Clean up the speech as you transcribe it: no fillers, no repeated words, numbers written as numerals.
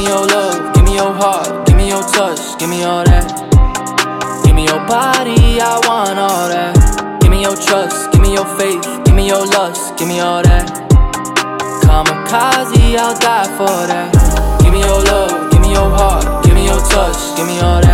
me your love, give me your heart, give me your touch, give me all that. Give me your body, I want all that. Give me your trust, give me your faith, give me your lust, give me all that. Kamikaze, I'll die for that. Give me your love, give me your heart, give me your touch, give me all that.